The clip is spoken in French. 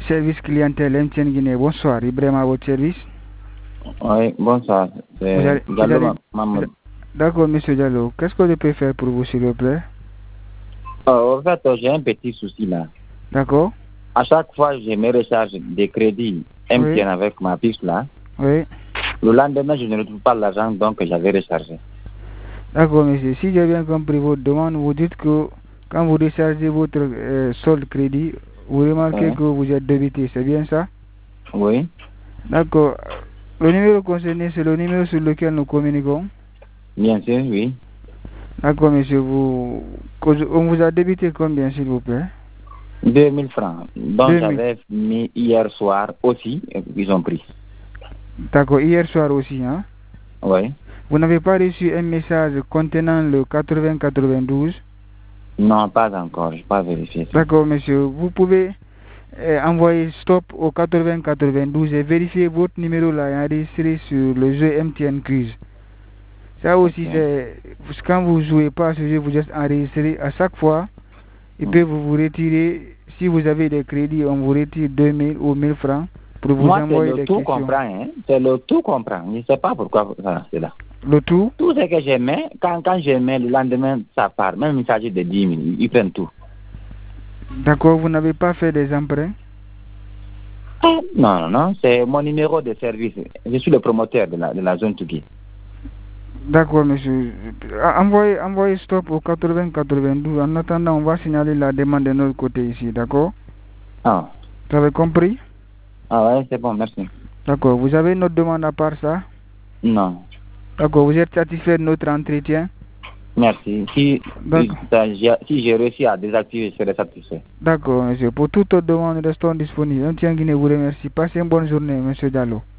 service clientèle MTN Guinée. Bonsoir, Ibrahim à votre service. Oui, bonsoir. C'est Diallo Mamadou. D'accord, monsieur Diallo. Qu'est-ce que je peux faire pour vous, s'il vous plaît? En fait, j'ai un petit souci là. D'accord. À chaque fois que je me recharge des crédits MTN avec ma puce là, oui. Le lendemain, je ne retrouve pas l'argent donc j'avais rechargé. D'accord, monsieur. Si j'ai bien compris votre demande, vous dites que quand vous rechargez votre solde crédit, vous remarquez que vous êtes débité, c'est bien ça? Oui. D'accord. Le numéro concerné, c'est le numéro sur lequel nous communiquons? Bien sûr, oui. D'accord, monsieur. On vous a débité combien, s'il vous plaît? 2000 francs. Donc j'avais mis hier soir aussi, ils ont pris. D'accord, hier soir aussi, hein? Oui. Vous n'avez pas reçu un message contenant le 80-92? Non, pas encore, je n'ai pas vérifié ça. D'accord, monsieur. Vous pouvez envoyer stop au 80-92 et vérifier votre numéro là est enregistré sur le jeu MTN Quiz. Ça aussi, c'est quand vous ne jouez pas à ce jeu, vous êtes enregistré à chaque fois. Et puis vous retirer, si vous avez des crédits, on vous retire 2000 ou 1000 francs pour vous envoyer des questions. Hein? C'est le tout comprend. Je ne sais pas pourquoi c'est là. Le tout? Tout ce que je mets, quand je mets le lendemain, ça part. Même il s'agit de 10 000, ils prennent tout. D'accord, vous n'avez pas fait des emprunts? Non, c'est mon numéro de service. Je suis le promoteur de la zone Tougui. D'accord, monsieur. Envoyez stop au 80-92. En attendant, on va signaler la demande de notre côté ici, d'accord? Ah. Vous avez compris? Ah ouais, c'est bon, merci. D'accord. Vous avez une autre demande à part ça? Non. D'accord. Vous êtes satisfait de notre entretien? Merci. Si j'ai réussi à désactiver, je serai satisfait. D'accord, monsieur. Pour toute autre demande, restons disponibles. MTN Guinée vous remercie. Passez une bonne journée, monsieur Diallo.